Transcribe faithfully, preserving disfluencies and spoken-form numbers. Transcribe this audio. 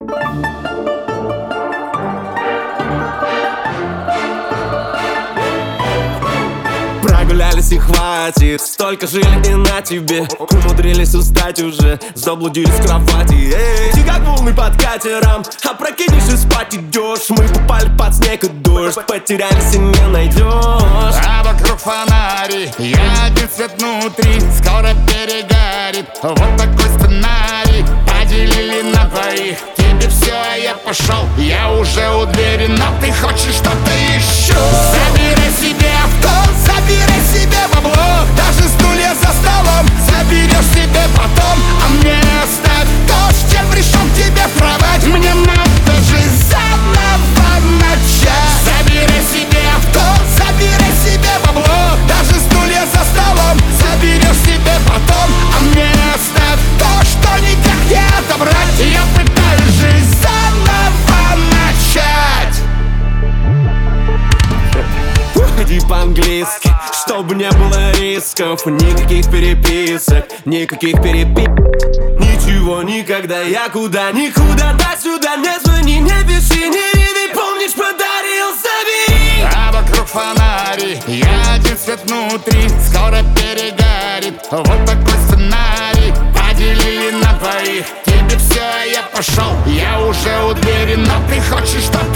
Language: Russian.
Прогулялись и хватит, столько жили и на тебе. Умудрились устать уже, заблудились в кровати. Эй, ты как волны под катером, опрокинешь и спать идешь. Мы попали под снег и дождь, потерялись и не найдешь. А вокруг фонари, я один свет внутри, скоро перегорит. Вот такой сценарий, поделили на двоих. Тебе все, а я пошел, я уже у двери, но ты хочешь что-то еще. Забирай себе авто, забирай себе бабло, даже стулья за столом заберешь себе потом. А мне оставь то, с чем пришел к тебе в кровать. Мне надо же заново начать. Забирай себе авто, забирай себе бабло, даже стулья за столом заберешь себе потом. А мне оставь то, что никак не отобрать. Я пытаюсь жизнь заново начать. Уходи по-английски, чтобы не было рисков. Никаких переписок, никаких перепи... Ничего никогда, я куда, никуда, до сюда. Не звони, не пиши, не реви, помнишь, подарил, забери. А вокруг фонари, я один свет внутри, скоро перегорит. Вот такой сценарий, поделили на двоих. Тебе все, а я пошел, я уже у двери, но ты хочешь что-то